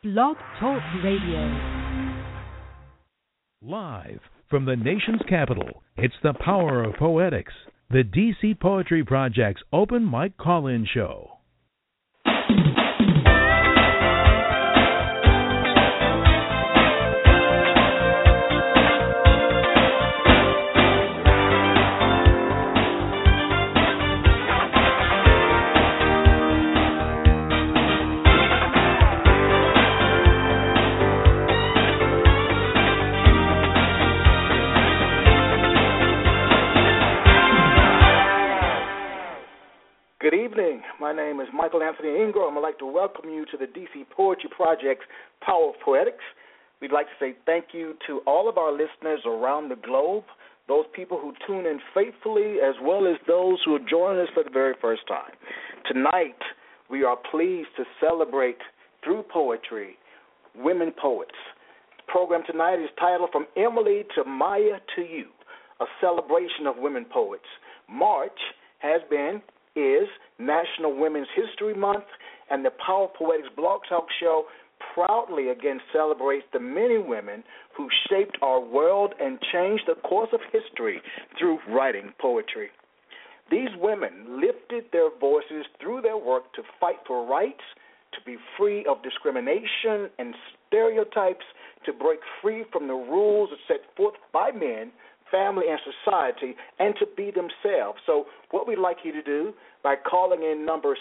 Blog Talk Radio. Live from the nation's capital, it's the power of poetics, the DC Poetry Project's open mic call-in show. Good evening. My name is Michael Anthony Ingram. I'd like to welcome you to the DC Poetry Project's Power of Poetics. We'd like to say thank you to all of our listeners around the globe, those people who tune in faithfully, as well as those who are joining us for the very first time. Tonight, we are pleased to celebrate, through poetry, women poets. The program tonight is titled From Emily to Maya to You, a celebration of women poets. March is National Women's History Month, and the Power of Poetics Blog Talk Show proudly again celebrates the many women who shaped our world and changed the course of history through writing poetry. These women lifted their voices through their work to fight for rights, to be free of discrimination and stereotypes, to break free from the rules set forth by men, family, and society, and to be themselves. So what we'd like you to do by calling in number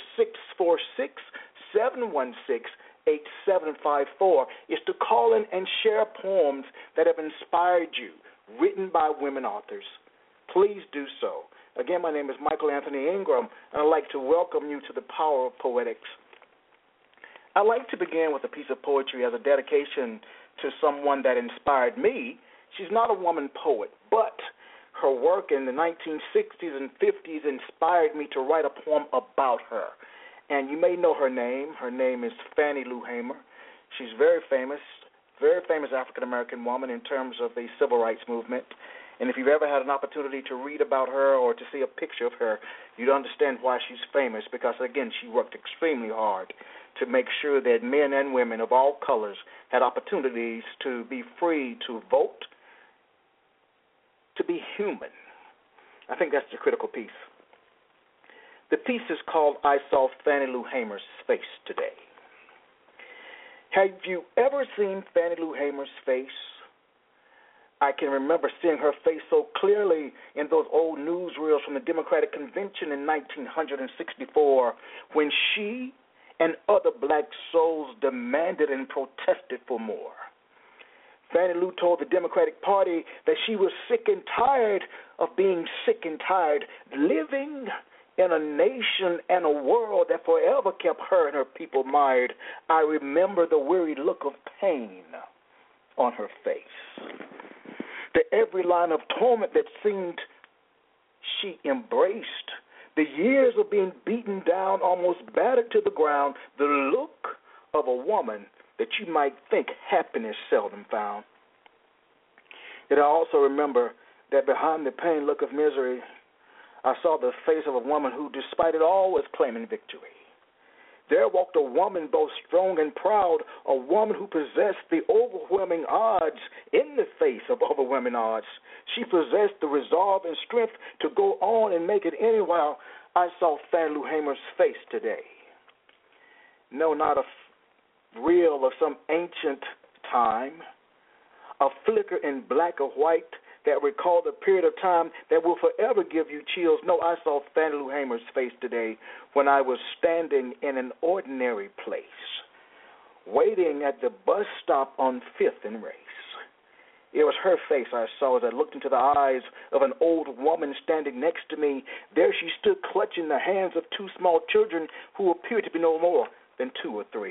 646-716-8754 is to call in and share poems that have inspired you, written by women authors. Please do so. Again, my name is Michael Anthony Ingram, and I'd like to welcome you to the Power of Poetics. I'd like to begin with a piece of poetry as a dedication to someone that inspired me. She's not a woman poet, but her work in the 1960s and 50s inspired me to write a poem about her. And you may know her name. Her name is Fannie Lou Hamer. She's very famous African-American woman in terms of the civil rights movement. And if you've ever had an opportunity to read about her or to see a picture of her, you'd understand why she's famous because, again, she worked extremely hard to make sure that men and women of all colors had opportunities to be free to vote, to be human. I think that's the critical piece. The piece is called I Saw Fannie Lou Hamer's Face Today. Have you ever seen Fannie Lou Hamer's face? I can remember seeing her face so clearly in those old newsreels from the Democratic Convention in 1964 when she and other black souls demanded and protested for more. Fannie Lou told the Democratic Party that she was sick and tired of being sick and tired, living in a nation and a world that forever kept her and her people mired. I remember the weary look of pain on her face, the every line of torment that seemed she embraced, the years of being beaten down, almost battered to the ground, the look of a woman that you might think happiness seldom found. Yet I also remember that behind the pain look of misery, I saw the face of a woman who, despite it all, was claiming victory. There walked a woman both strong and proud, a woman who possessed the overwhelming odds in the face of overwhelming odds. She possessed the resolve and strength to go on and make it anywhere. I saw Fannie Lou Hamer's face today. No, not a reel of some ancient time, a flicker in black or white that recalled a period of time that will forever give you chills. No, I saw Fannie Lou Hamer's face today when I was standing in an ordinary place, waiting at the bus stop on 5th and Race. It was her face I saw as I looked into the eyes of an old woman standing next to me. There she stood clutching the hands of two small children who appeared to be no more than 2 or 3.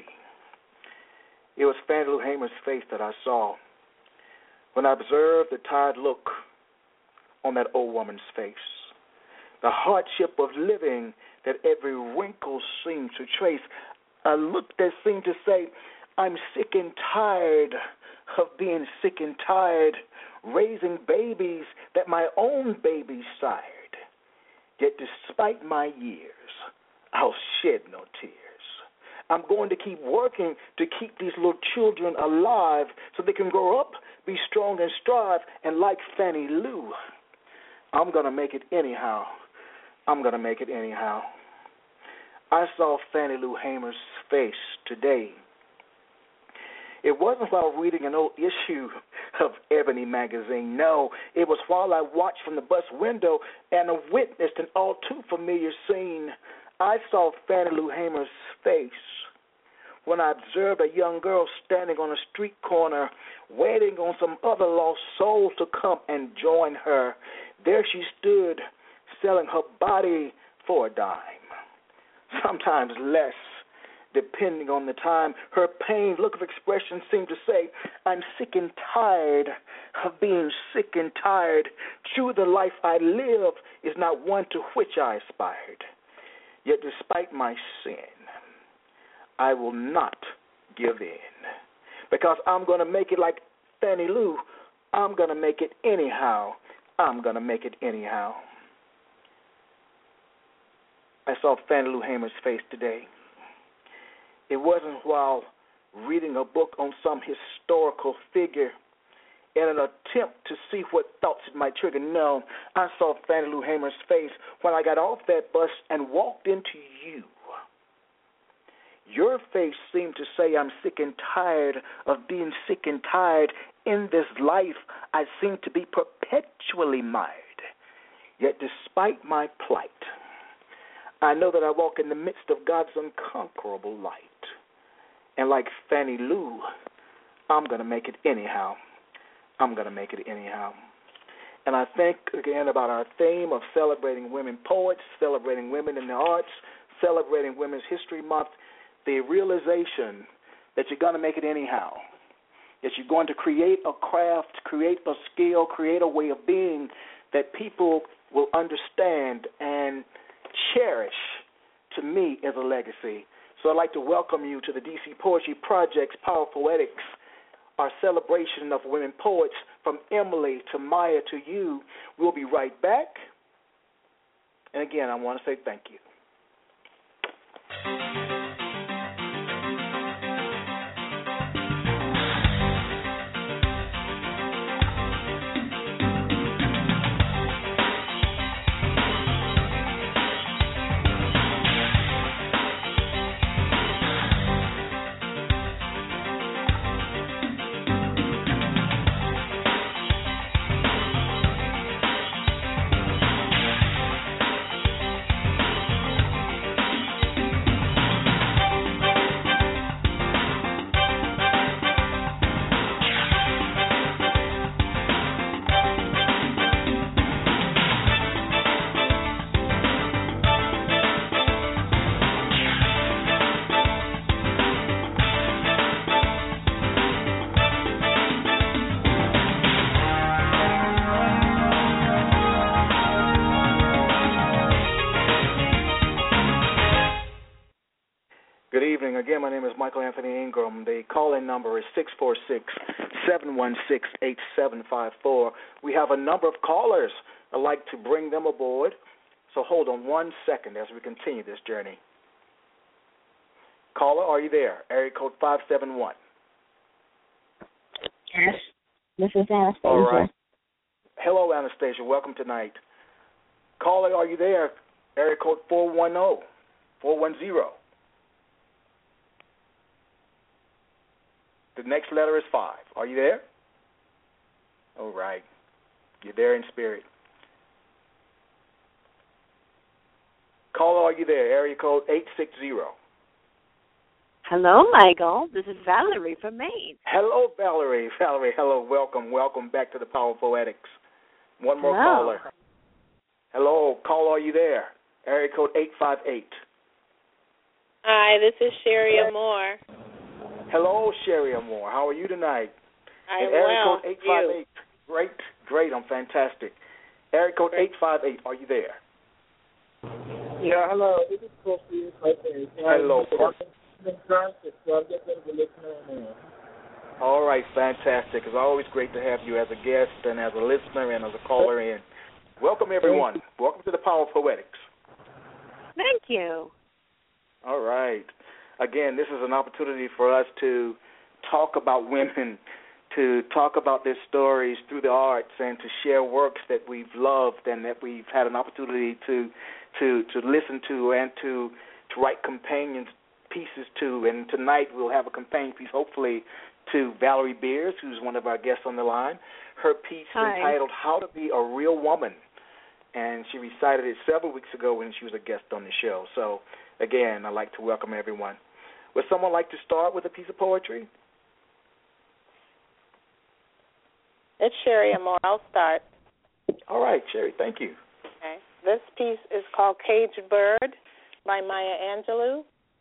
It was Fannie Lou Hamer's face that I saw when I observed the tired look on that old woman's face, the hardship of living that every wrinkle seemed to trace, a look that seemed to say, I'm sick and tired of being sick and tired, raising babies that my own babies sired. Yet despite my years, I'll shed no tears. I'm going to keep working to keep these little children alive so they can grow up, be strong and strive, and like Fannie Lou, I'm going to make it anyhow. I'm going to make it anyhow. I saw Fannie Lou Hamer's face today. It wasn't while reading an old issue of Ebony magazine. No, it was while I watched from the bus window and witnessed an all too familiar scene. I saw Fannie Lou Hamer's face when I observed a young girl standing on a street corner waiting on some other lost souls to come and join her. There she stood, selling her body for a dime, sometimes less, depending on the time. Her pained look of expression seemed to say, I'm sick and tired of being sick and tired. True, the life I live is not one to which I aspired. Yet despite my sin, I will not give in, because I'm going to make it like Fannie Lou. I'm going to make it anyhow. I'm going to make it anyhow. I saw Fannie Lou Hamer's face today. It wasn't while reading a book on some historical figure in an attempt to see what thoughts it might trigger. No, I saw Fannie Lou Hamer's face when I got off that bus and walked into you. Your face seemed to say, I'm sick and tired of being sick and tired. In this life, I seem to be perpetually mired. Yet despite my plight, I know that I walk in the midst of God's unconquerable light. And like Fannie Lou, I'm going to make it anyhow. I'm going to make it anyhow. And I think, again, about our theme of celebrating women poets, celebrating women in the arts, celebrating Women's History Month, the realization that you're going to make it anyhow, that you're going to create a craft, create a skill, create a way of being that people will understand and cherish, to me, as a legacy. So I'd like to welcome you to the DC Poetry Project's Power Poetics, our celebration of women poets, from Emily to Maya to you. We'll be right back. And again, I want to say thank you. Again, my name is Michael Anthony Ingram. The call-in number is 646-716-8754. We have a number of callers. I'd like to bring them aboard. So hold on 1 second as we continue this journey. Caller, are you there? Area code 571. Yes, this is Anastasia. All right. Hello, Anastasia. Welcome tonight. Caller, are you there? Area code 410. The next letter is 5. Are you there? All right. You're there in spirit. Caller, are you there? Area code 860. Hello, Michael. This is Valerie from Maine. Hello, Valerie. Valerie, hello. Welcome back to the Power of Poetics. One more caller. Hello, caller, are you there? Area code 858. Hi, this is Sherry Moore. Hello, Sherry Moore. How are you tonight? I'm area well. code 858. Great. I'm fantastic. Area code 858. Are you there? Yeah, hello. This is Kofi. Hello, Kofi. All right, fantastic. It's always great to have you as a guest and as a listener and as a caller in. Welcome, everyone. Welcome to the Power of Poetics. Thank you. All right. again, this is an opportunity for us to talk about women, to talk about their stories through the arts, and to share works that we've loved and that we've had an opportunity to listen to and to write companion pieces to. And tonight we'll have a companion piece, hopefully, to Valerie Beers, who's one of our guests on the line. Her piece entitled How to Be a Real Woman, and she recited it several weeks ago when she was a guest on the show. So, again, I'd like to welcome everyone. Would someone like to start with a piece of poetry? It's Sherry Amore. I'll start. All right, Sherry, thank you. Okay. This piece is called Caged Bird by Maya Angelou.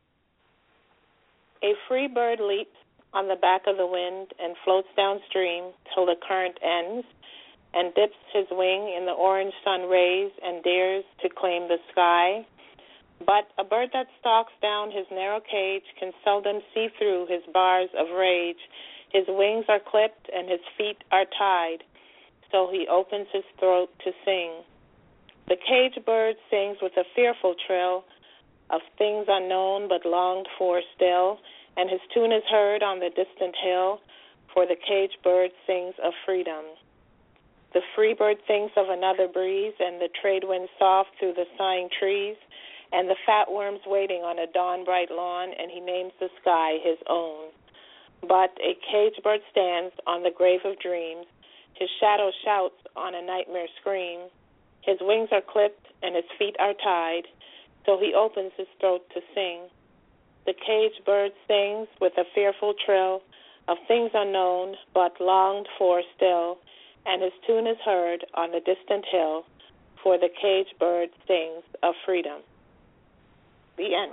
A free bird leaps on the back of the wind and floats downstream till the current ends and dips his wing in the orange sun rays and dares to claim the sky. But a bird that stalks down his narrow cage can seldom see through his bars of rage. His wings are clipped and his feet are tied, so he opens his throat to sing. The caged bird sings with a fearful trill of things unknown but longed for still, and his tune is heard on the distant hill, for the caged bird sings of freedom. The free bird thinks of another breeze, and the trade wind soft through the sighing trees, and the fat worms waiting on a dawn-bright lawn, and he names the sky his own. But a caged bird stands on the grave of dreams, his shadow shouts on a nightmare scream, his wings are clipped and his feet are tied, so he opens his throat to sing. The caged bird sings with a fearful trill of things unknown but longed for still, and his tune is heard on the distant hill, for the caged bird sings of freedom. The end.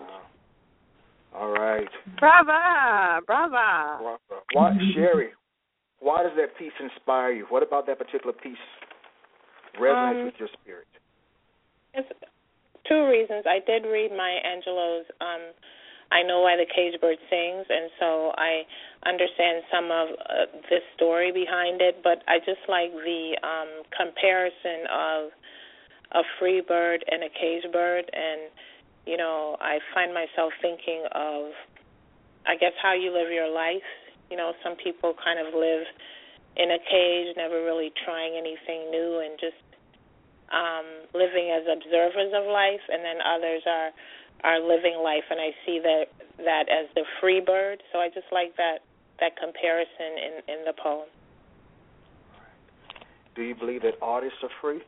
All right. Brava, brava. Sherry, why does that piece inspire you? What about that particular piece resonates with your spirit? It's two reasons. I did read Maya Angelou's I Know Why the Caged Bird Sings, and so I understand some of this story behind it, but I just like the comparison of a free bird and a caged bird, and, you know, I find myself thinking of, I guess, how you live your life. You know, some people kind of live in a cage, never really trying anything new and just living as observers of life, and then others are living life, and I see that as the free bird. So I just like that comparison in the poem. Do you believe that artists are free?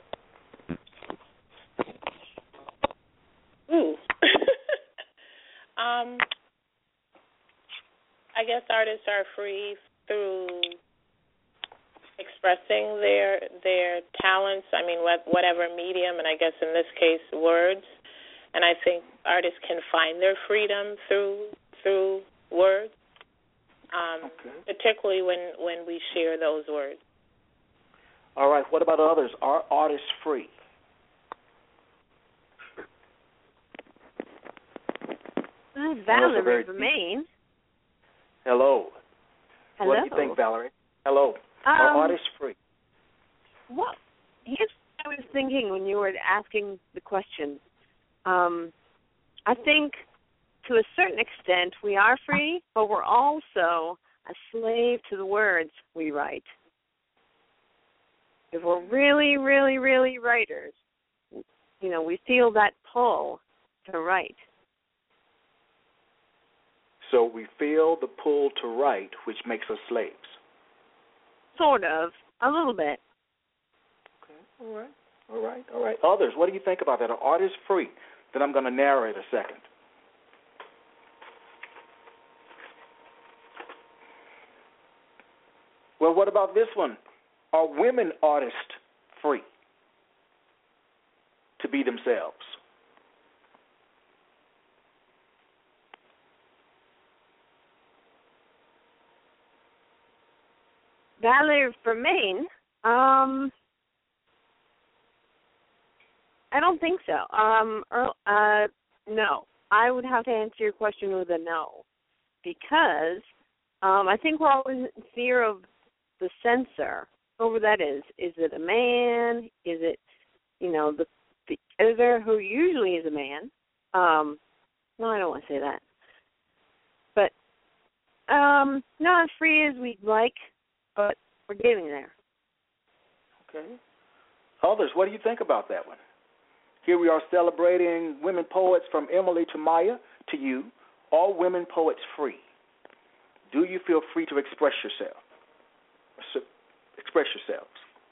Ooh. I guess artists are free through expressing their talents. I mean, whatever medium, and I guess in this case, words. And I think artists can find their freedom through words, particularly when we share those words. All right. What about others? Are artists free? Valerie from Maine. Hello. Hello. What do you think, Valerie? Hello. Are artists free? Well, here's what I was thinking when you were asking the question. I think to a certain extent we are free, but we're also a slave to the words we write. If we're really, really, really writers, you know, we feel that pull to write. So we feel the pull to write, which makes us slaves. Sort of, a little bit. Okay, all right. Others, what do you think about that? Are artists free? Then I'm going to narrate a second. Well, what about this one? Are women artists free to be themselves? Valerie from Maine, I don't think so. No. I would have to answer your question with a no, because I think we're always in fear of the censor. Whoever that is. Is it a man? Is it, you know, the editor, who usually is a man? No, I don't want to say that. Not as free as we'd like, but we're getting there. Okay. Others, what do you think about that one? Here we are celebrating women poets from Emily to Maya to you. All women poets free. Do you feel free to express yourself? Express yourselves.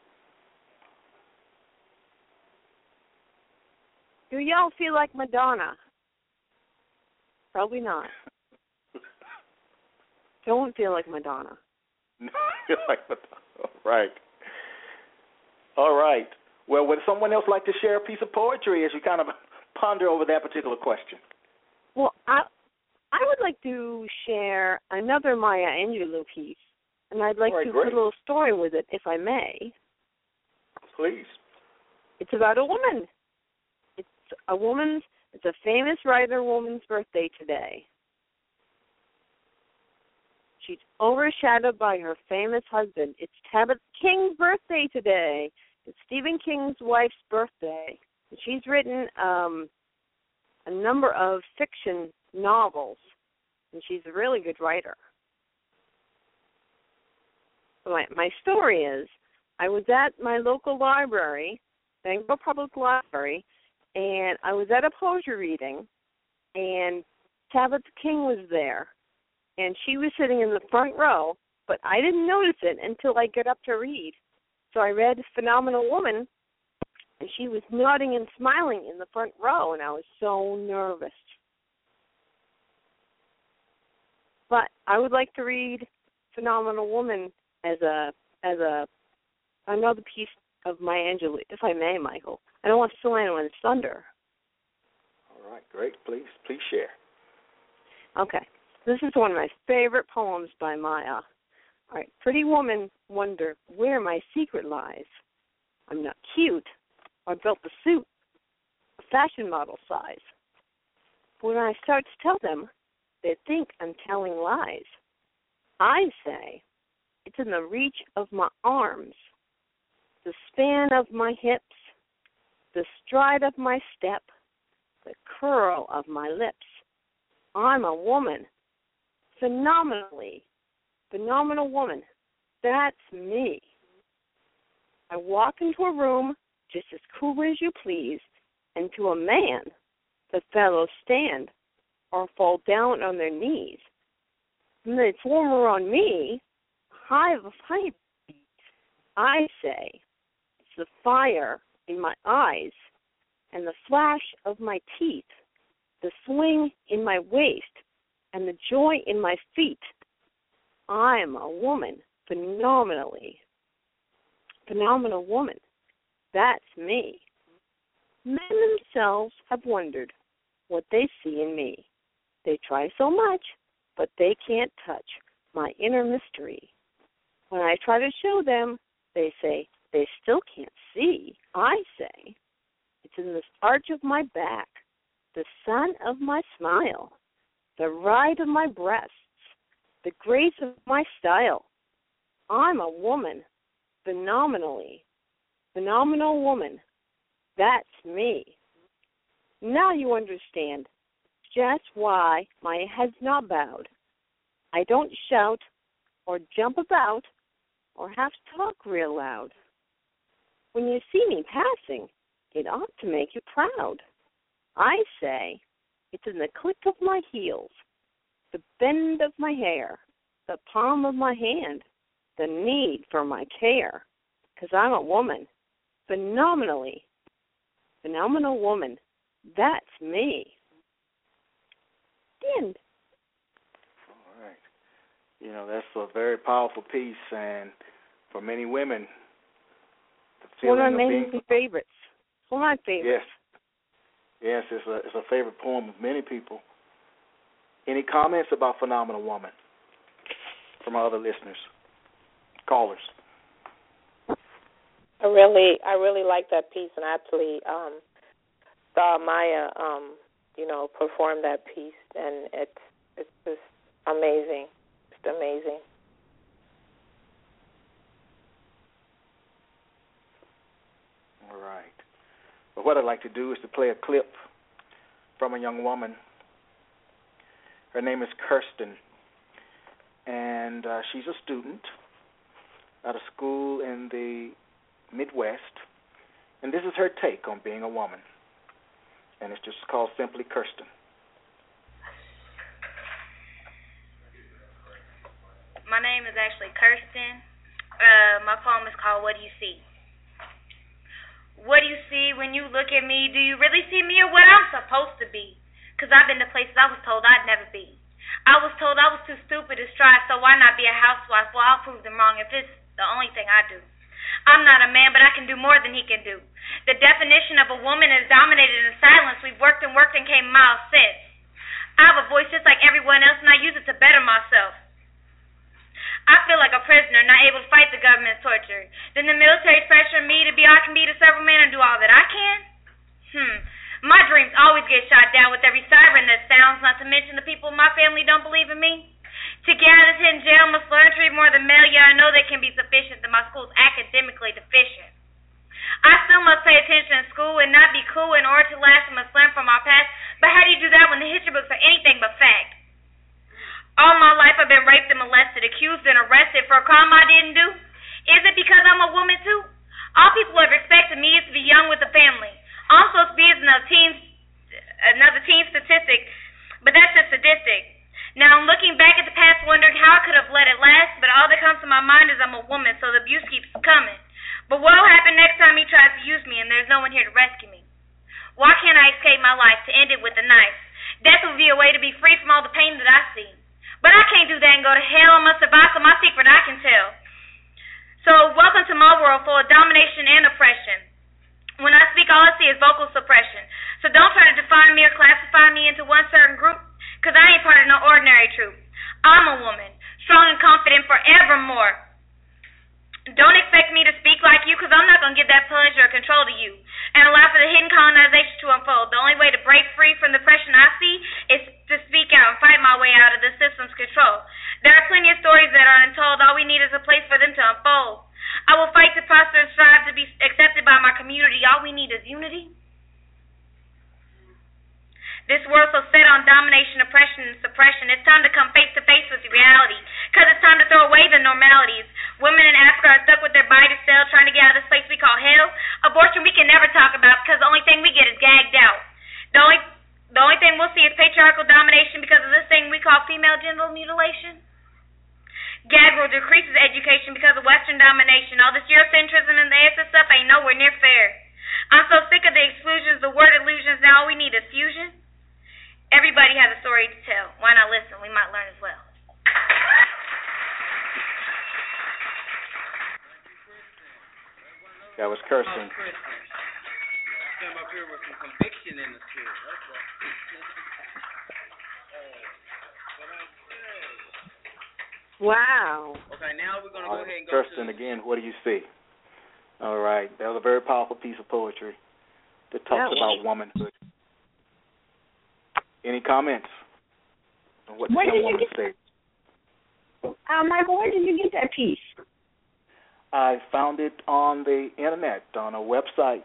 Do y'all feel like Madonna? Probably not. Don't feel like Madonna. Feel like Madonna. Right. All right. Well, would someone else like to share a piece of poetry as you kind of ponder over that particular question? Well, I would like to share another Maya Angelou piece, and I'd like to put a little story with it, if I may. Please. It's about a woman. It's a famous writer woman's birthday today. She's overshadowed by her famous husband. It's Tabitha King's birthday today. It's Stephen King's wife's birthday. She's written a number of fiction novels, and she's a really good writer. My story is, I was at my local library, Bangor Public Library, and I was at a poetry reading, and Tabitha King was there, and she was sitting in the front row, but I didn't notice it until I got up to read. So I read Phenomenal Woman, and she was nodding and smiling in the front row, and I was so nervous. But I would like to read Phenomenal Woman as another piece of Maya Angelou, if I may, Michael. I don't want to steal anyone's thunder. All right, great. Please share. Okay. This is one of my favorite poems by Maya. All right. Pretty woman wonder where my secret lies. I'm not cute or built the suit a fashion model size. But when I start to tell them, they think I'm telling lies. I say it's in the reach of my arms, the span of my hips, the stride of my step, the curl of my lips. I'm a woman, phenomenal woman. That's me. I walk into a room just as cool as you please, and to a man, the fellows stand or fall down on their knees. And they form around me, hive of hype. I say, it's the fire in my eyes and the flash of my teeth, the swing in my waist and the joy in my feet. I'm a woman, phenomenal woman. That's me. Men themselves have wondered what they see in me. They try so much, but they can't touch my inner mystery. When I try to show them, they say they still can't see. I say, it's in the arch of my back, the sun of my smile, the ride of my breasts, the grace of my style. I'm a woman, phenomenal woman. That's me. Now you understand just why my head's not bowed. I don't shout or jump about or have to talk real loud. When you see me passing, it ought to make you proud. I say it's in the click of my heels, the bend of my hair, the palm of my hand, the need for my care, 'cause I'm a woman, phenomenal woman. That's me. The end. All right. You know, that's a very powerful piece, and for many women, the feeling one of my being favorites. One of my favorites. Yes, it's a favorite poem of many people. Any comments about Phenomenal Woman from our other listeners, callers? I really like that piece, and I actually saw Maya, perform that piece, and it's just amazing. It's amazing. All right. But what I'd like to do is to play a clip from a young woman. Her name is Kirsten, and she's a student at a school in the Midwest, and this is her take on being a woman, and it's just called simply Kirsten. My name is actually Kirsten. My poem is called What Do You See? What do you see when you look at me? Do you really see me or what I'm supposed to be? 'Cause I've been to places I was told I'd never be. I was told I was too stupid to strive, so why not be a housewife? Well, I'll prove them wrong if it's the only thing I do. I'm not a man, but I can do more than he can do. The definition of a woman is dominated in silence. We've worked and came miles since. I have a voice just like everyone else, and I use it to better myself. I feel like a prisoner, not able to fight the government's torture. Then the military pressure me to be all I can be to several men and do all that I can? My dreams always get shot down with every siren that sounds, not to mention the people in my family don't believe in me. To get out of in jail, must learn to read more than male. Yeah, I know that can be sufficient, that my school's academically deficient. I still must pay attention in school and not be cool in order to last. I must learn from our past. But how do you do that when the history books are anything but fact? All my life I've been raped and molested, accused and arrested for a crime I didn't do. Is it because I'm a woman too? All people have expected me is to be young with a family. I'm supposed to be another teen statistic, but that's just sadistic. Now I'm looking back at the past wondering how I could have let it last, but all that comes to my mind is I'm a woman, so the abuse keeps coming. But what'll happen next time he tries to use me and there's no one here to rescue me? Why can't I escape my life, to end it with a knife? Death would be a way to be free from all the pain that I see. But I can't do that and go to hell. I must survive, so my secret I can tell. So welcome to my world full of domination and oppression. When I speak, all I see is vocal suppression. So don't try to define me or classify me into one certain group, 'cause I ain't part of no ordinary troop. I'm a woman, strong and confident forevermore. Don't expect me to speak like you, 'cause I'm not going to give that pleasure or control to you and allow for the hidden colonization to unfold. The only way to break free from the oppression I see is to speak out and fight my way out of the system's control. There are plenty of stories that are untold. All we need is a place for them to unfold. I will fight to prosper and strive to be accepted by my community. All we need is unity. This world so set on domination, oppression, and suppression. It's time to come face to face with reality, 'cause it's time to throw away the normalities. Women in Africa are stuck with their body to sell, trying to get out of this place we call hell. Abortion we can never talk about, because the only thing we get is gagged out. The only thing we'll see is patriarchal domination because of this thing we call female genital mutilation. Gag rule decreases education because of Western domination. All this Eurocentrism and the answer stuff ain't nowhere near fair. I'm so sick of the exclusions, the word illusions. Now all we need is fusion. Everybody has a story to tell. Why not listen? We might learn as well. That was Kirsten. Came up here with some conviction in the spirit. That's what. Wow. Okay, now we're going to go ahead and go Kirsten, to... again, what do you see? All right. That was a very powerful piece of poetry that talks about womanhood. Any comments on what the young woman said? Michael, where did you get that piece? I found it on the internet, on a website.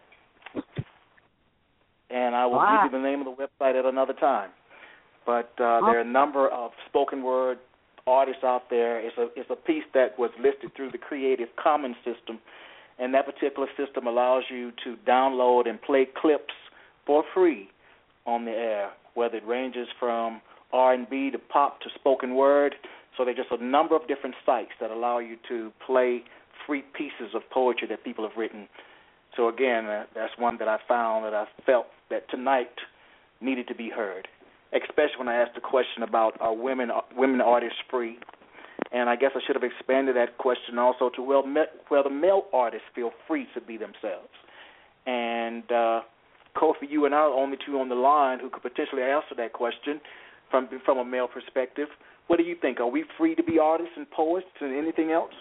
And I will give you the name of the website at another time. But there are a number of spoken word artists out there. It's a piece that was listed through the Creative Commons system, and that particular system allows you to download and play clips for free on the air, whether it ranges from R&B to pop to spoken word. So there's just a number of different sites that allow you to play free pieces of poetry that people have written. So again, that's one that I found that I felt that tonight needed to be heard, especially when I asked the question about are women artists free? And I guess I should have expanded that question also to where the male artists feel free to be themselves. And Kofi, you and I are the only two on the line who could potentially answer that question from a male perspective. What do you think? Are we free to be artists and poets and anything else?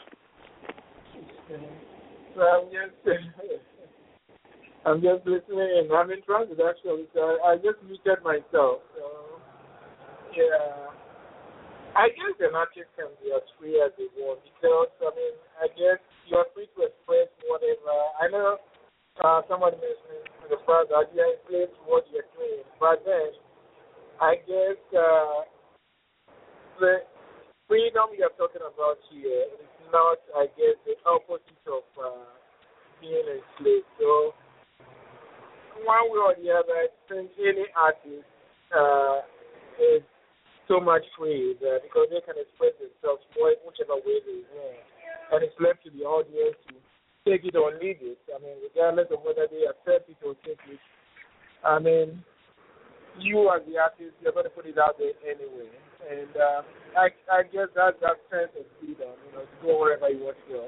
I'm just listening and I'm interested actually. So I just muted myself. Yeah. I guess an artist can be as free as they want because, I guess you're free to express whatever. I know somebody mentioned in the past that you're enslaved to what you're doing, but then I guess freedom you're talking about here is not, I guess, the opposite of being enslaved. So, one way or the other, I think any artist is so much free because they can express themselves whichever way they want. And it's left to the audience to take it or leave it. I mean, regardless of whether they accept it or take it. I mean, you as the artist, you're going to put it out there anyway. And I guess that's that sense of freedom, to go wherever you want to go.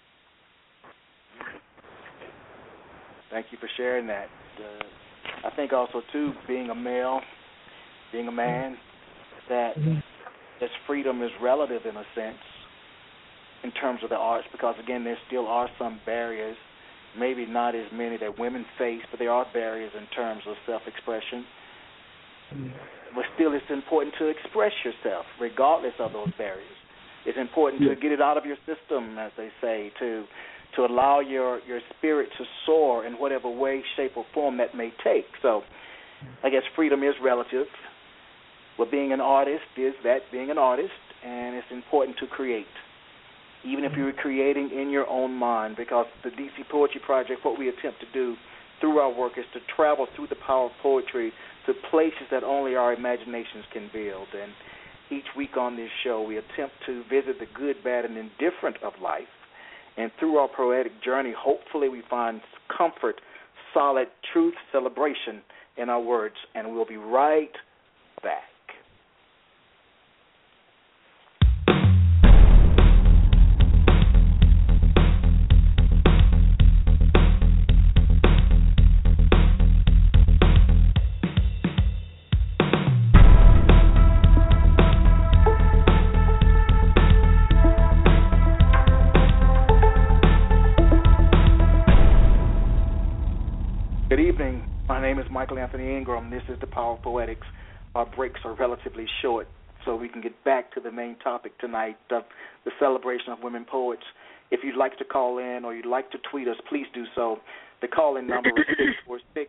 Thank you for sharing that. I think also, too, being a male, being a man, that this freedom is relative in a sense in terms of the arts because, again, there still are some barriers, maybe not as many that women face, but there are barriers in terms of self-expression. But still, it's important to express yourself regardless of those barriers. It's important to get it out of your system, as they say, to allow your spirit to soar in whatever way, shape, or form that may take. So I guess freedom is relative. But being an artist is that, being an artist, and it's important to create, even if you're creating in your own mind, because the DC Poetry Project, what we attempt to do through our work is to travel through the power of poetry to places that only our imaginations can build. And each week on this show, we attempt to visit the good, bad, and indifferent of life. And through our poetic journey, hopefully we find comfort, solid truth, celebration in our words. And we'll be right back. Good evening. My name is Michael Anthony Ingram. This is the Power of Poetics. Our breaks are relatively short, so we can get back to the main topic tonight, the celebration of women poets. If you'd like to call in or you'd like to tweet us, please do so. The call-in number is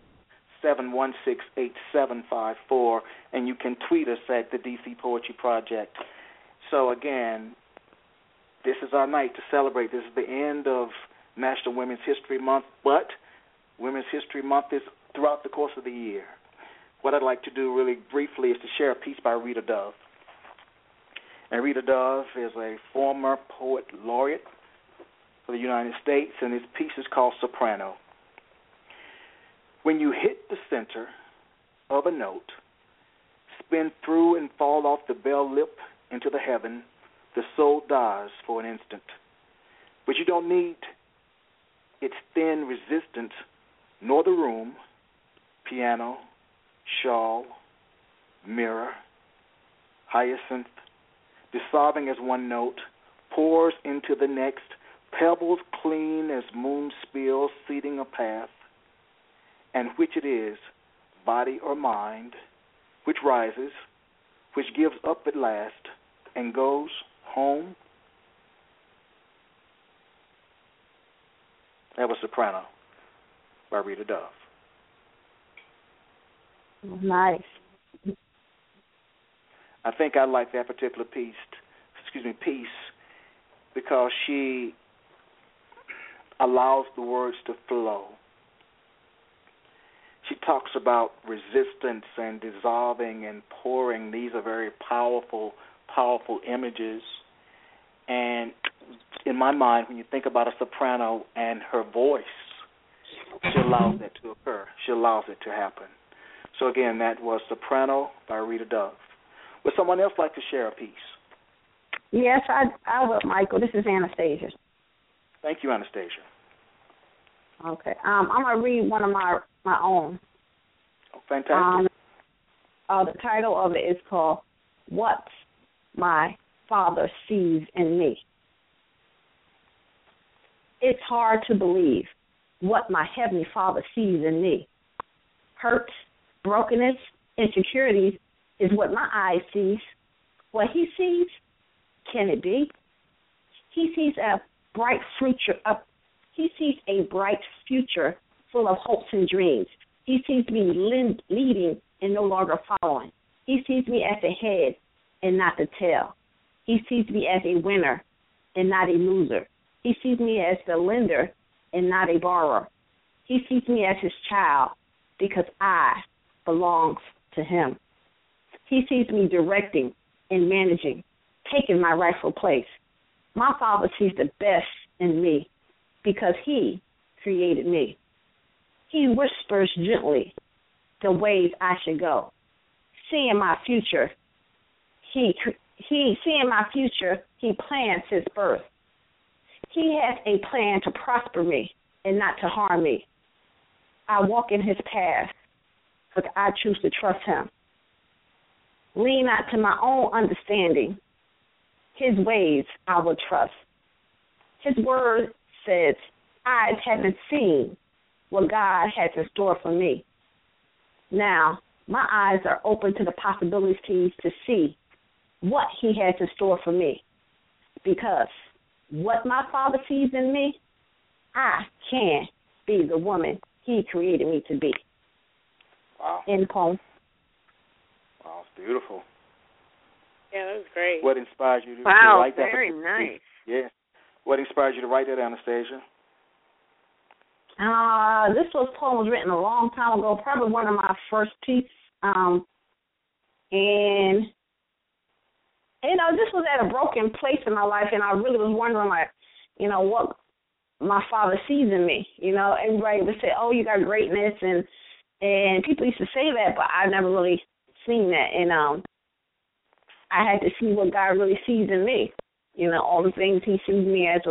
646-716-8754, and you can tweet us at the DC Poetry Project. So, again, this is our night to celebrate. This is the end of National Women's History Month, but Women's History Month is throughout the course of the year. What I'd like to do really briefly is to share a piece by Rita Dove. And Rita Dove is a former poet laureate for the United States, and his piece is called Soprano. When you hit the center of a note, spin through and fall off the bell lip into the heaven, the soul dies for an instant. But you don't need its thin resistance nor the room, piano, shawl, mirror, hyacinth, dissolving as one note, pours into the next, pebbles clean as moon spills, seeding a path, and which it is, body or mind, which rises, which gives up at last, and goes home. That was Soprano by Rita Dove. Nice. I think I like that particular piece because she allows the words to flow. She talks about resistance and dissolving and pouring. These are very powerful, powerful images. And in my mind, when you think about a soprano and her voice, she allows that to occur. She allows it to happen. So, again, that was Soprano by Rita Dove. Would someone else like to share a piece? Yes, I will, Michael. This is Anastasia. Thank you, Anastasia. Okay. I'm going to read one of my own. Oh, fantastic. The title of it is called What My Father Sees in Me. It's hard to believe what my Heavenly Father sees in me. Hurt, brokenness, insecurities is what my eyes sees. What He sees, can it be? He sees a bright future. He sees a bright future full of hopes and dreams. He sees me leading and no longer following. He sees me as the head and not the tail. He sees me as a winner and not a loser. He sees me as the lender and not a borrower. He sees me as his child because I belong to him. He sees me directing and managing, taking my rightful place. My Father sees the best in me because he created me. He whispers gently the ways I should go. Seeing my future, he plans his birth. He has a plan to prosper me and not to harm me. I walk in his path because I choose to trust him. Lean not to my own understanding. His ways I will trust. His word says, eyes haven't seen what God has in store for me. Now, my eyes are open to the possibilities to see what he has in store for me. Because what my Father sees in me, I can be the woman he created me to be. Wow. End poem. Wow, it's beautiful. Yeah, that was great. What inspired you to wow, write that? Very nice. Yeah. What inspired you to write that, Anastasia? This poem was written a long time ago, probably one of my first pieces. And, this was at a broken place in my life, and I really was wondering, what my Father sees in me. Everybody would say, oh, you got greatness, and people used to say that, but I never really seen that. And I had to see what God really sees in me. All the things he sees me as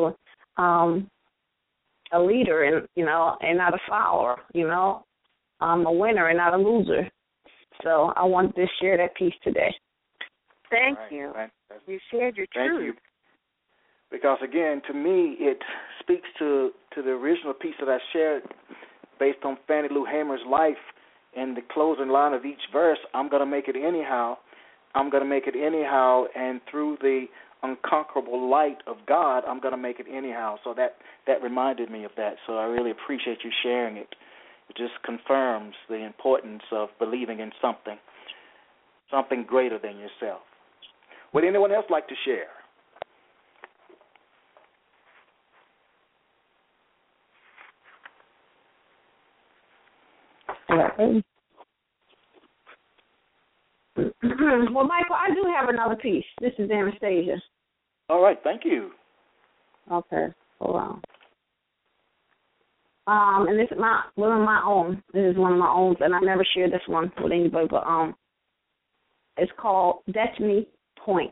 a leader and not a follower. I'm a winner and not a loser. So I wanted to share that piece today. Thank you. You shared your truth. Thank you. Because, again, to me, it speaks to the original piece that I shared based on Fannie Lou Hamer's life. In the closing line of each verse, I'm going to make it anyhow. I'm going to make it anyhow, and through the unconquerable light of God, I'm going to make it anyhow. So that reminded me of that. So I really appreciate you sharing it. It just confirms the importance of believing in something greater than yourself. Would anyone else like to share? Well, Michael, I do have another piece. This is Anastasia. All right, thank you. Okay, hold on. And this is one of my own. This is one of my own, and I never share this one with anybody, but it's called Destiny Point.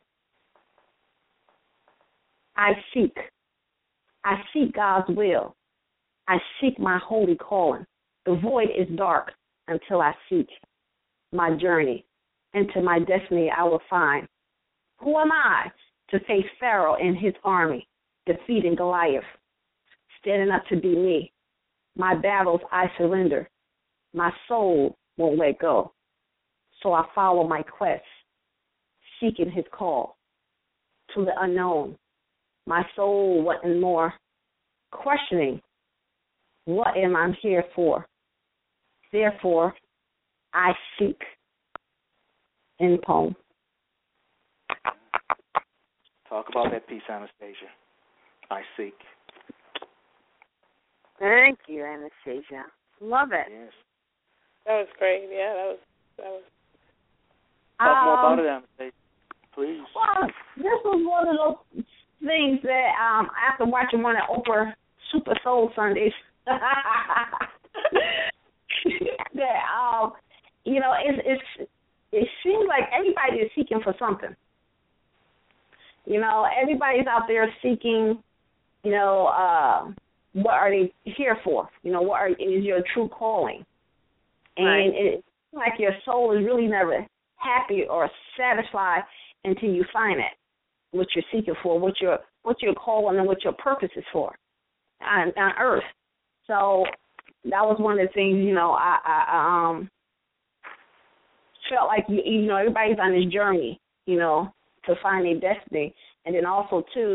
I seek God's will. I seek my holy calling. The void is dark until I seek my journey. Into my destiny I will find. Who am I to face Pharaoh and his army, defeating Goliath, standing up to be me? My battles I surrender. My soul won't let go. So I follow my quest, seeking his call to the unknown. My soul wanting more, questioning, what am I here for? Therefore, I seek. End poem. Talk about that piece, Anastasia. I seek. Thank you, Anastasia. Love it. Yes. That was great. Yeah, that was. Talk more about it, Anastasia, please. Well, this was one of those things that after watching one of Oprah Super Soul Sundays, that it seems like everybody is seeking for something. Everybody's out there seeking, what are they here for? What is your true calling? And right. It's like your soul is really never happy or satisfied until you find it, what you're seeking for, what your calling and what your purpose is for on earth. So that was one of the things, I felt like, everybody's on this journey, to find their destiny. And then also, too,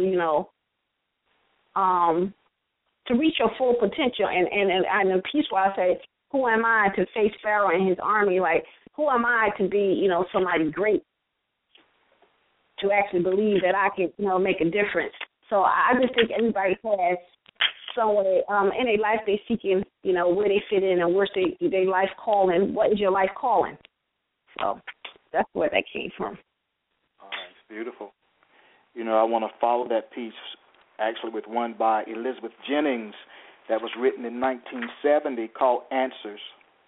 to reach your full potential. And the piece where I say, who am I to face Pharaoh and his army? Like, who am I to be, somebody great? to actually believe that I can, make a difference. So I just think everybody has some way in their life they seeking, where they fit in and where's their life calling. What is your life calling? So that's where that came from. All right, it's beautiful. I want to follow that piece actually with one by Elizabeth Jennings that was written in 1970 called Answers.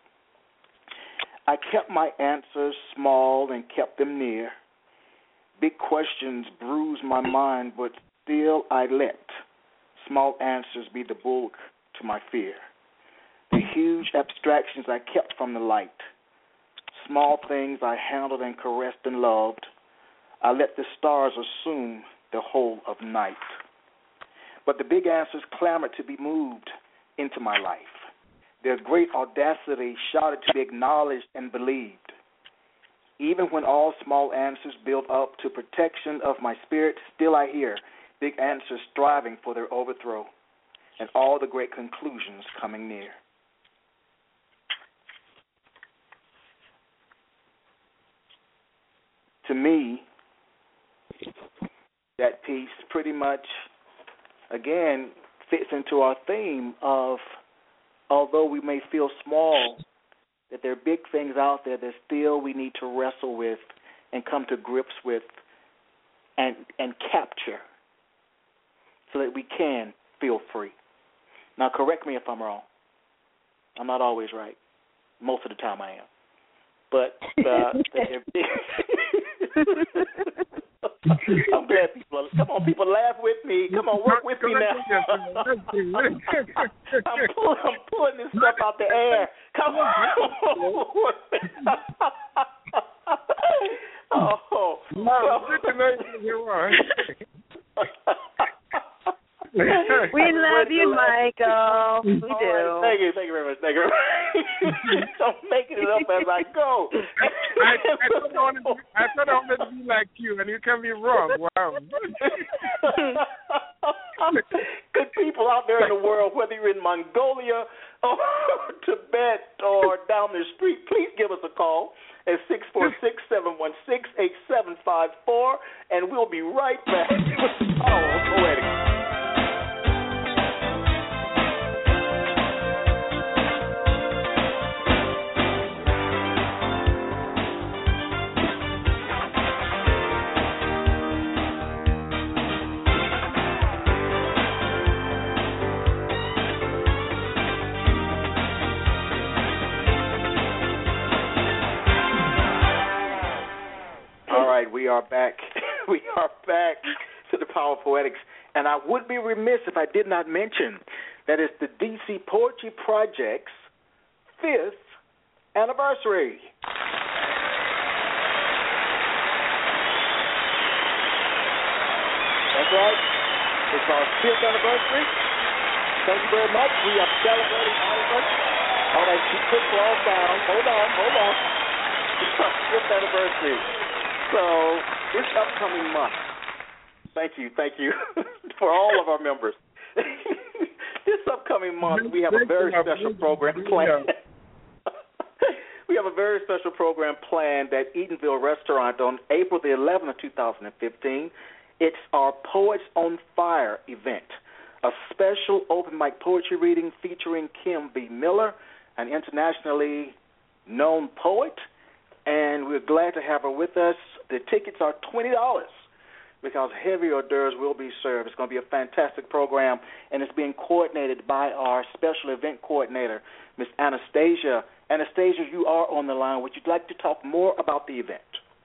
I kept my answers small and kept them near. Big questions bruised my mind, but still I let small answers be the bulk to my fear. The huge abstractions I kept from the light. Small things I handled and caressed and loved. I let the stars assume the whole of night. But the big answers clamored to be moved into my life. Their great audacity shouted to be acknowledged and believed. Even when all small answers build up to protection of my spirit, still I hear big answers striving for their overthrow, and all the great conclusions coming near. To me, that piece pretty much, again, fits into our theme of, although we may feel small, that there are big things out there that still we need to wrestle with and come to grips with and capture so that we can feel free. Now, correct me if I'm wrong. I'm not always right. Most of the time I am. But I'm glad people, come on, people, laugh with me. Come on, work with me now. I'm pulling this stuff out the air. Come on. Oh. We love you, Michael. We do. Thank you very much. I'm making it up as I go. I thought I wanted to be like you, and you can be wrong. Wow. Good people out there in the world, whether you're in Mongolia or Tibet or down the street, please give us a call at 646-716-8754, and we'll be right back with the Power of Poetics. We are back. We are back to the Power of Poetics. And I would be remiss if I did not mention that it's the DC Poetry Project's 5th anniversary. That's right. It's our 5th anniversary. Thank you very much. We are celebrating anniversary. All right, keep this all down. Hold on. It's our 5th anniversary. So this upcoming month, thank you for all of our members. This upcoming month, we have a very special program planned. We have a very special program planned at Edenville Restaurant on April the 11th of 2015. It's our Poets on Fire event, a special open mic poetry reading featuring Kim B. Miller, an internationally known poet, and we're glad to have her with us. The tickets are $20 because heavy hors d'oeuvres will be served. It's going to be a fantastic program, and it's being coordinated by our special event coordinator, Miss Anastasia. Anastasia, you are on the line. Would you like to talk more about the event?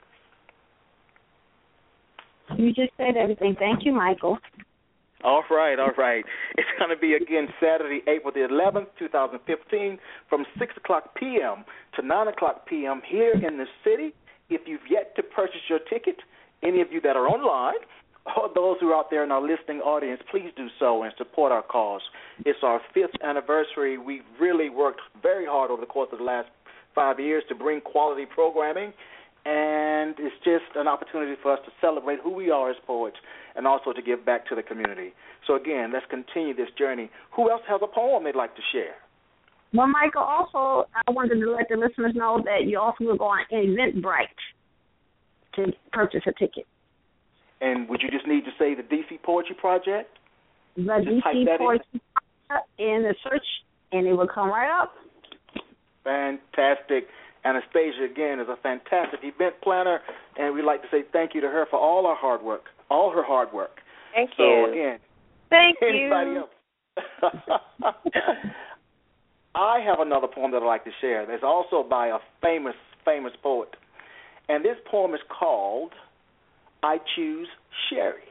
You just said everything. Thank you, Michael. All right. It's going to be, again, Saturday, April the 11th, 2015, from 6 o'clock p.m. to 9 o'clock p.m. here in the city. If you've yet to purchase your ticket, any of you that are online, or those who are out there in our listening audience, please do so and support our cause. It's our 5th anniversary. We've really worked very hard over the course of the last 5 years to bring quality programming, and it's just an opportunity for us to celebrate who we are as poets and also to give back to the community. So, again, let's continue this journey. Who else has a poem they'd like to share? Well, Michael, also, I wanted to let the listeners know that you also will go on Eventbrite to purchase a ticket. And would you just need to say the DC Poetry Project? The DC Poetry Project in the search, and it will come right up. Fantastic. Anastasia, again, is a fantastic event planner, and we'd like to say thank you to her for all her hard work. Thank you. So, again, thank anybody you. else? I have another poem that I'd like to share. That's also by a famous poet. And this poem is called I Choose Sherry.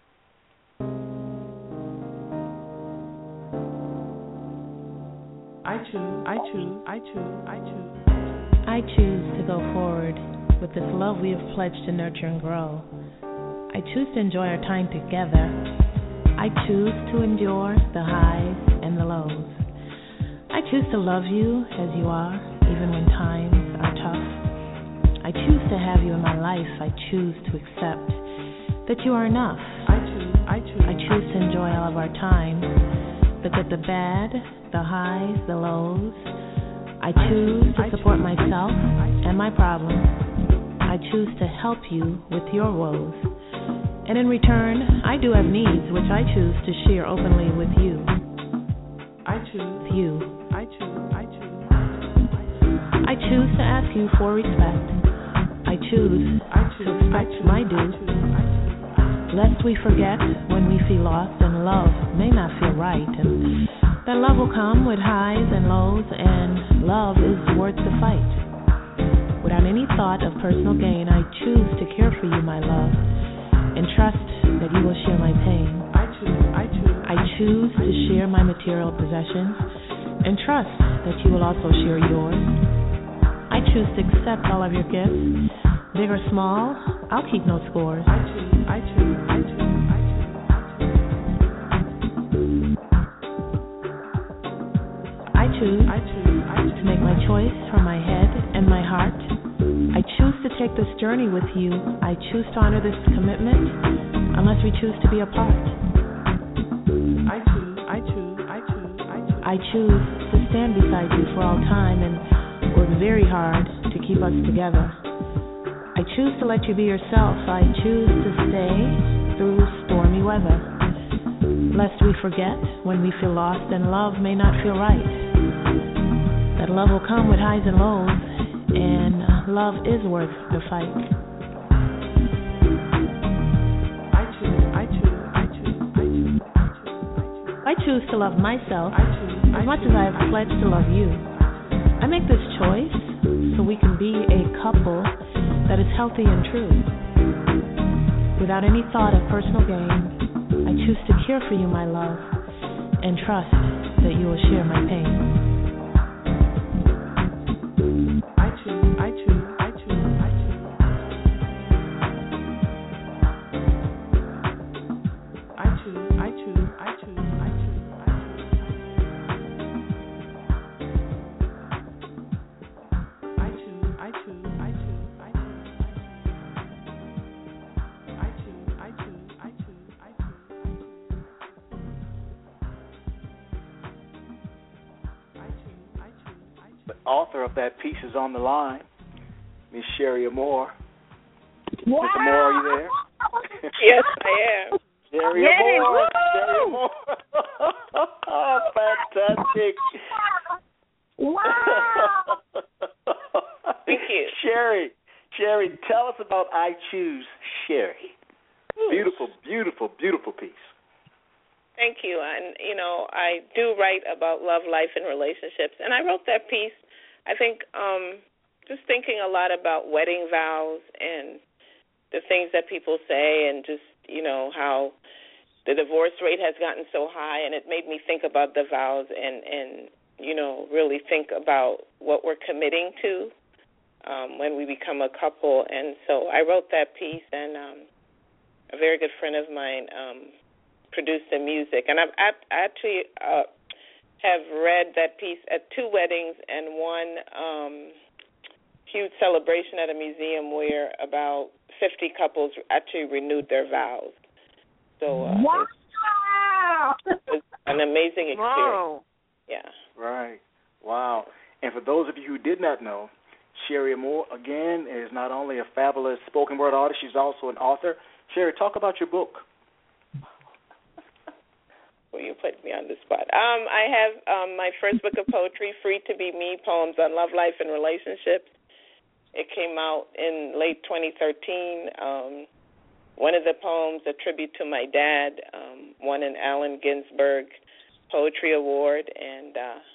I choose to go forward with this love we have pledged to nurture and grow. I choose to enjoy our time together. I choose to endure the highs and the lows. I choose to love you as you are, even when times are tough. I choose to have you in my life. I choose to accept that you are enough. I choose to enjoy all of our time, the good, the bad, the highs, the lows. I choose to support myself and my problems. I choose to help you with your woes. And in return, I do have needs which I choose to share openly with you. I choose to ask you for respect. I choose to expect my due. Lest we forget when we feel lost and love may not feel right. And that love will come with highs and lows, and love is worth the fight. Without any thought of personal gain, I choose to care for you, my love, and trust that you will share my pain. I choose to share my material possessions, and trust that you will also share yours. I choose to accept all of your gifts, big or small. I'll keep no scores. I choose to make my choice from my head and my heart. I choose to take this journey with you. I choose to honor this commitment unless we choose to be apart. I choose to stand beside you for all time and work very hard to keep us together. I choose to let you be yourself. I choose to stay through stormy weather. Lest we forget when we feel lost and love may not feel right. That love will come with highs and lows, and love is worth the fight. I choose to love myself as much as I have pledged to love you. I make this choice so we can be a couple that is healthy and true. Without any thought of personal gain, I choose to care for you, my love, and trust that you will share my pain. Author of that piece is on the line, Miss Sherry Amore. Wow. Miss Amore, are you there? Yes, I am. Sherry Amore. Fantastic. Wow. Thank you. Sherry, tell us about I Choose Sherry. Beautiful piece. Thank you. And, I do write about love, life, and relationships. And I wrote that piece, I think, just thinking a lot about wedding vows and the things that people say and just, how the divorce rate has gotten so high. And it made me think about the vows and really think about what we're committing to when we become a couple. And so I wrote that piece, and a very good friend of mine produced the music. And I've actually have read that piece at 2 weddings and one huge celebration at a museum where about 50 couples actually renewed their vows. So wow. It was an amazing experience. Wow. Yeah. Right. Wow. And for those of you who did not know, Sherry Amore, again, is not only a fabulous spoken word artist, she's also an author. Sherry, talk about your book. Well, you put me on the spot. I have my first book of poetry, Free to Be Me, Poems on Love, Life, and Relationships. It came out in late 2013. One of the poems, a tribute to my dad, won an Allen Ginsberg Poetry Award. And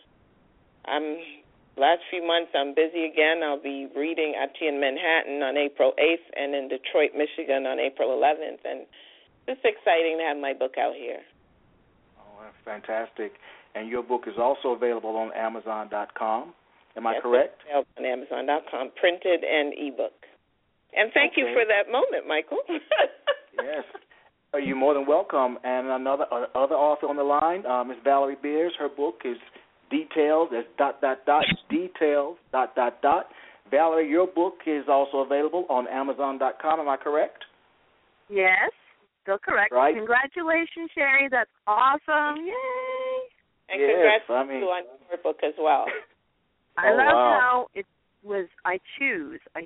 last few months I'm busy again. I'll be reading actually in Manhattan on April 8th and in Detroit, Michigan on April 11th. And it's exciting to have my book out here. Oh, that's fantastic. And your book is also available on Amazon.com. Am I Yes, correct? It's available on Amazon.com, printed and ebook. And thank you for that moment, Michael. Yes. You're more than welcome. And another other author on the line, Ms. Valerie Beers. Her book is Details. That's ... Details ... Valerie, your book is also available on Amazon.com. Am I correct? Yes, still correct. Right. Congratulations, Sherry. That's awesome. Yay. And Yes, congratulations on your book as well. I love wow. how it was I choose. Thank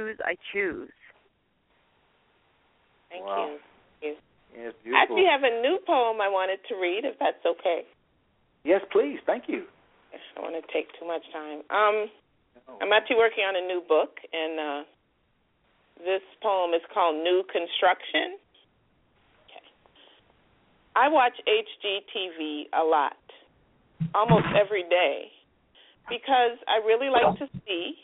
Wow. you. Thank you. Yes, I beautiful. actually have a new poem I wanted to read, if that's okay. Yes, please. Thank you. I don't want to take too much time. I'm actually working on a new book, and this poem is called New Construction. Okay. I watch HGTV a lot, almost every day, because I really like to see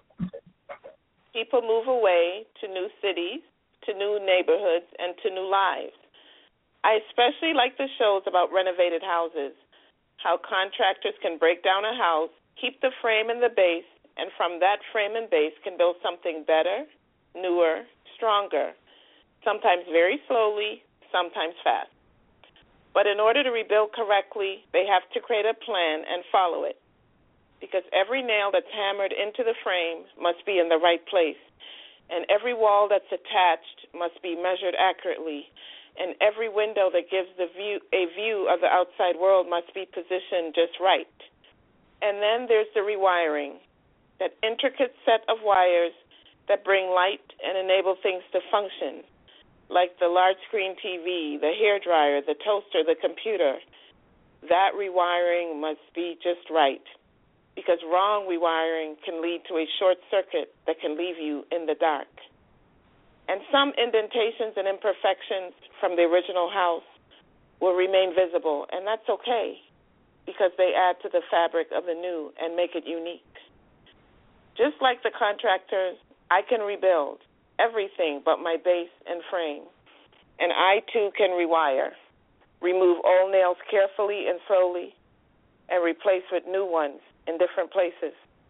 people move away to new cities, to new neighborhoods, and to new lives. I especially like the shows about renovated houses, how contractors can break down a house, keep the frame and the base, and from that frame and base can build something better, newer, stronger, sometimes very slowly, sometimes fast. But in order to rebuild correctly, they have to create a plan and follow it, because every nail that's hammered into the frame must be in the right place, and every wall that's attached must be measured accurately, and every window that gives a view of the outside world must be positioned just right. And then there's the rewiring, that intricate set of wires that bring light and enable things to function, like the large screen TV, the hairdryer, the toaster, the computer. That rewiring must be just right, because wrong rewiring can lead to a short circuit that can leave you in the dark. And some indentations and imperfections from the original house will remain visible, and that's okay, because they add to the fabric of the new and make it unique. Just like the contractors, I can rebuild everything but my base and frame, and I too can rewire, remove old nails carefully and slowly, and replace with new ones in different places.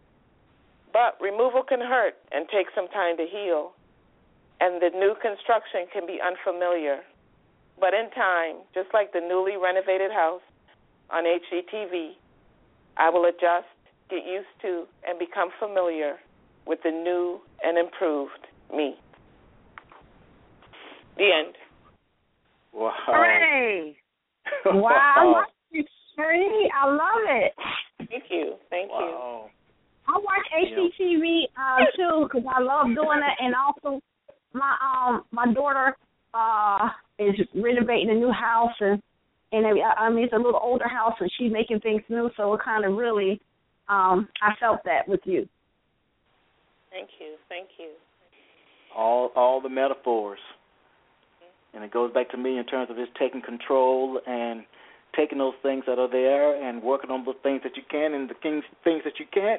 But removal can hurt and take some time to heal, and the new construction can be unfamiliar. But in time, just like the newly renovated house on HGTV, I will adjust, get used to, and become familiar with the new and improved me. The end. Wow. Hooray! Wow. Sherry, I love it. Thank you. Thank Wow. I watch HGTV too, because I love doing that, and also my daughter is renovating a new house, and I mean it's a little older house, and she's making things new, so it kind of really I felt that with you. Thank you. All the metaphors, and it goes back to me in terms of just taking control and taking those things that are there and working on the things that you can, and the things that you can't.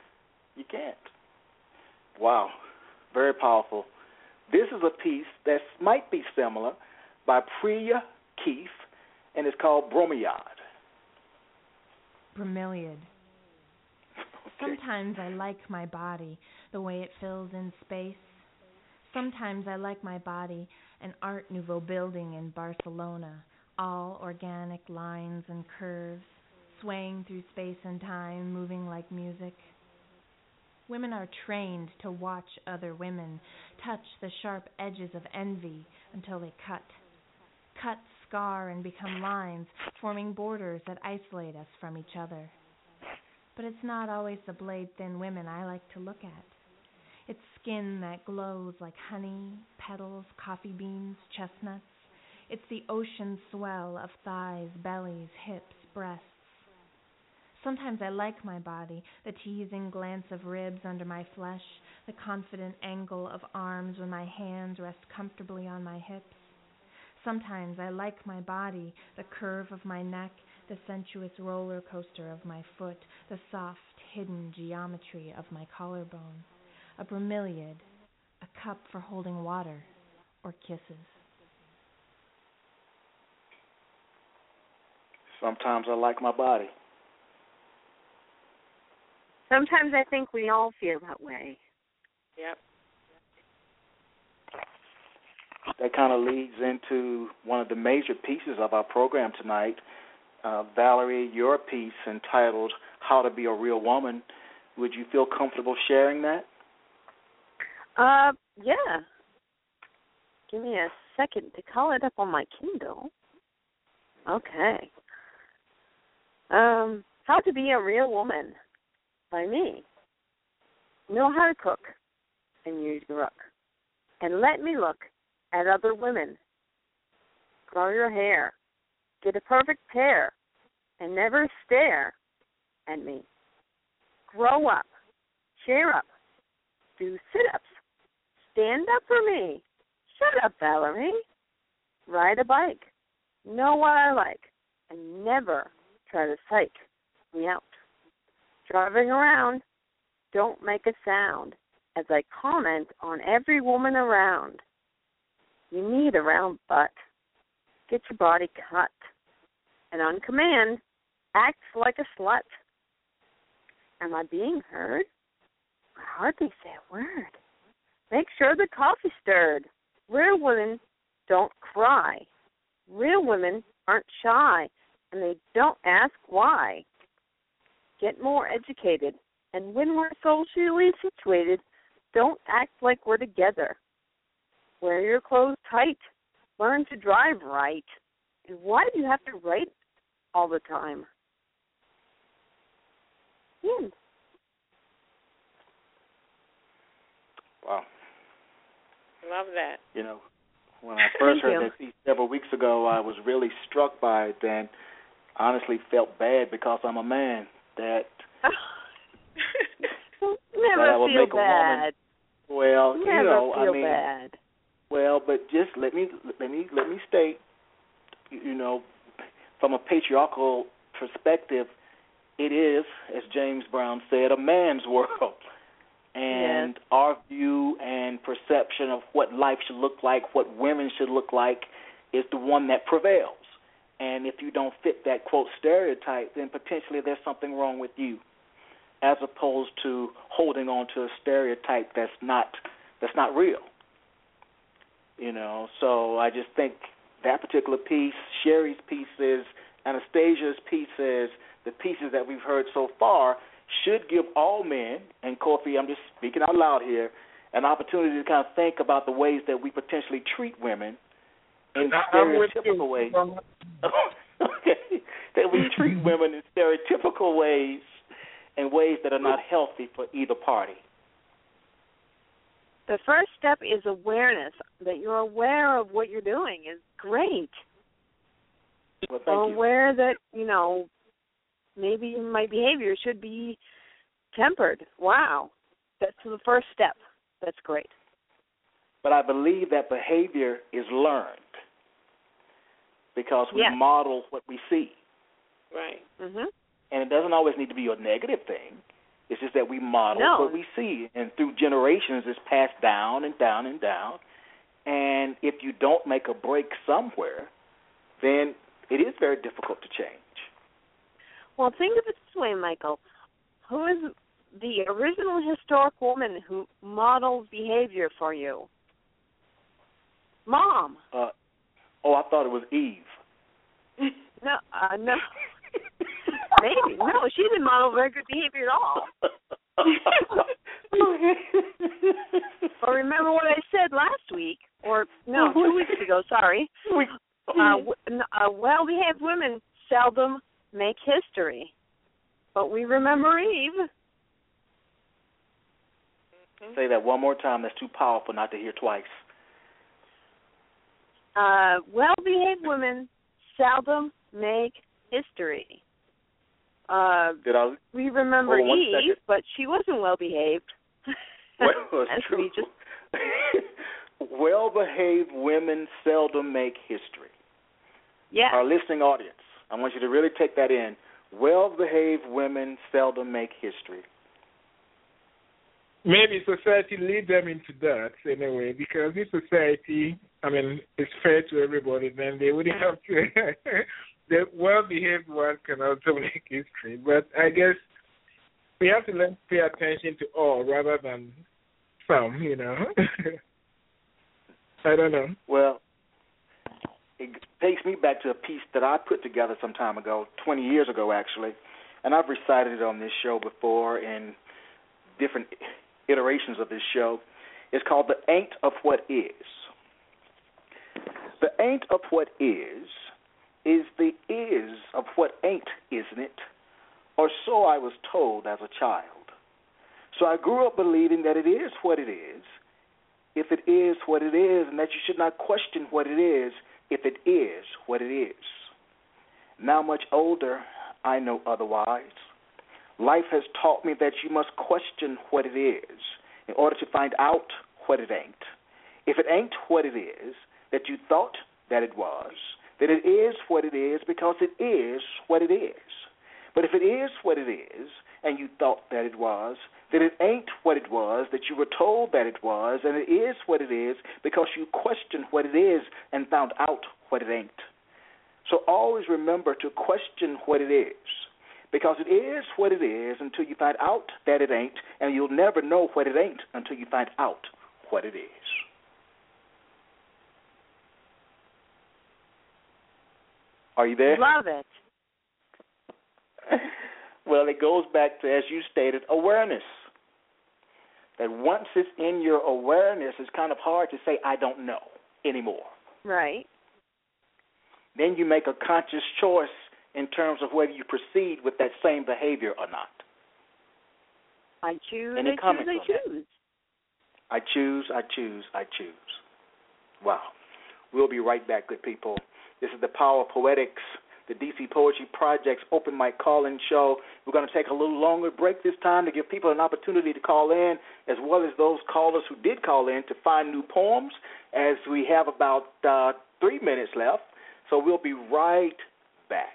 Wow, very powerful. This is a piece that might be similar by Priya Keith, and it's called Bromeliad. Bromeliad. Sometimes I like my body, the way it fills in space. Sometimes I like my body, an Art Nouveau building in Barcelona, all organic lines and curves, swaying through space and time, moving like music. Women are trained to watch other women, touch the sharp edges of envy until they cut, scar, and become lines, forming borders that isolate us from each other. But it's not always the blade-thin women I like to look at. its skin that glows like honey, petals, coffee beans, chestnuts. It's the ocean swell of thighs, bellies, hips, breasts. Sometimes I like my body, the teasing glance of ribs under my flesh, the confident angle of arms when my hands rest comfortably on my hips. Sometimes I like my body, the curve of my neck, the sensuous roller coaster of my foot, the soft, hidden geometry of my collarbone. A bromeliad, a cup for holding water, or kisses. Sometimes I like my body. Sometimes I think we all feel that way. Yep. That kind of leads into one of the major pieces of our program tonight. Valerie, your piece entitled How to Be a Real Woman. Would you feel comfortable sharing that? Yeah. Give me a second to call it up on my Kindle. Okay. How to Be a Real Woman by me. Know how to cook and use your rook. And let me look at other women. Grow your hair. Get a perfect pair. And never stare at me. Grow up. Cheer up. Do sit-ups. Stand up for me. Shut up, Valerie. Ride a bike. Know what I like. And never try to psych me out. Driving around, don't make a sound as I comment on every woman around. You need a round butt. Get your body cut. And on command, act like a slut. Am I being heard? I hardly say a word. Make sure the coffee's stirred. Real women don't cry. Real women aren't shy, and they don't ask why. Get more educated, and when we're socially situated, don't act like we're together. Wear your clothes tight. Learn to drive right. And why do you have to write all the time? Wow. Love that. You know, when I first heard that piece several weeks ago, I was really struck by it and honestly felt bad because I'm a man that never feel bad. Well, never you know, feel I mean, bad. Well, but just let me state, you know, from a patriarchal perspective, it is, as James Brown said, a man's world. And our view and perception of what life should look like, what women should look like, is the one that prevails. And if you don't fit that, quote, stereotype, then potentially there's something wrong with you, as opposed to holding on to a stereotype that's not real. You know, so I just think that particular piece, Sherry's pieces, Anastasia's pieces, the pieces that we've heard so far should give all men, and Kofi, I'm just speaking out loud here, an opportunity to kind of think about the ways that we potentially treat women in stereotypical ways. Okay, that we treat women in stereotypical ways and ways that are not healthy for either party. The first step is awareness. That you're aware of what you're doing is great. Well, thank you. Aware that, you know, maybe my behavior should be tempered. Wow. That's the first step. That's great. But I believe that behavior is learned because we model what we see. Right. Mm-hmm. And it doesn't always need to be a negative thing. It's just that we model what we see. And through generations, it's passed down and down and down. And if you don't make a break somewhere, then it is very difficult to change. Well, think of it this way, Michael. Who is the original historic woman who modeled behavior for you? Mom. I thought it was Eve. No. Maybe. No, she didn't model very good behavior at all. Or remember what I said last week, or no, 2 weeks ago, sorry. Well-behaved women seldom make history, but we remember Eve. Say that one more time. That's too powerful not to hear twice. Well-behaved women seldom make history. We remember Eve, but she wasn't well-behaved. Well, that's true. Well-behaved women seldom make history. Yeah. Our listening audience, I want you to really take that in. Well-behaved women seldom make history. Maybe society lead them into that in a way, because if society, is fair to everybody, then they wouldn't have to. The well-behaved one can also make history. But I guess we have to learn to pay attention to all rather than some, I don't know. Well, it takes me back to a piece that I put together some time ago, 20 years ago actually, and I've recited it on this show before in different iterations of this show. It's called The Ain't of What Is. The ain't of what is the is of what ain't, isn't it? Or so I was told as a child. So I grew up believing that it is what it is, if it is what it is, and that you should not question what it is if it is what it is. Now much older, I know otherwise. Life has taught me that you must question what it is in order to find out what it ain't. If it ain't what it is that you thought that it was, then it is what it is because it is what it is. But if it is what it is and you thought that it was, then it ain't what it was that you were told that it was, and it is what it is because you questioned what it is and found out what it ain't. So always remember to question what it is, because it is what it is until you find out that it ain't, and you'll never know what it ain't until you find out what it is. Are you there? Love it. Well, it goes back to, as you stated, awareness. That once it's in your awareness, it's kind of hard to say, I don't know anymore. Right. Then you make a conscious choice in terms of whether you proceed with that same behavior or not. I choose, and I choose. I choose. Wow. We'll be right back, good people. This is the Power of Poetics, the DC Poetry Project's open mic call-in show. We're going to take a little longer break this time to give people an opportunity to call in, as well as those callers who did call in to find new poems, as we have about 3 minutes left. So we'll be right back.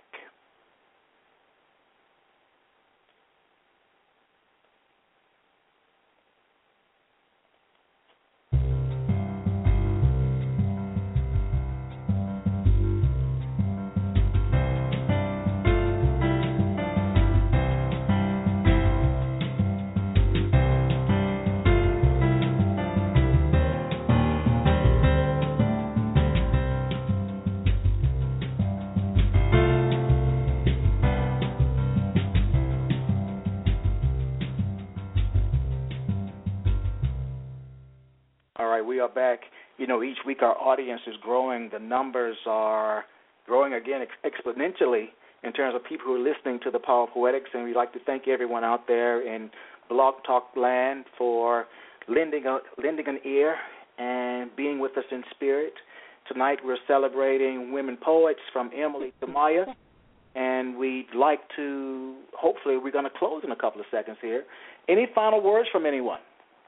We are back. Each week our audience is growing. The numbers are growing again exponentially in terms of people who are listening to the Power of Poetics, and we'd like to thank everyone out there in Blog Talk land for lending an ear and being with us in spirit. Tonight we're celebrating women poets from Emily to Maya, and we'd like to, hopefully we're going to close in a couple of seconds here. Any final words from anyone?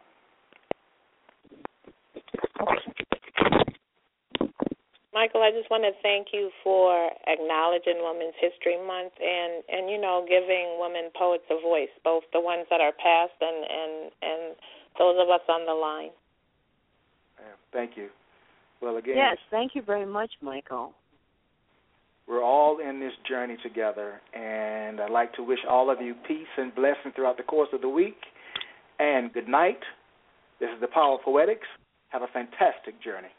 Michael, I just want to thank you for acknowledging Women's History Month and giving women poets a voice, both the ones that are past and those of us on the line. Thank you. Well, again. Yes, thank you very much, Michael. We're all in this journey together, and I'd like to wish all of you peace and blessing throughout the course of the week. And good night. This is the Power of Poetics. Have a fantastic journey.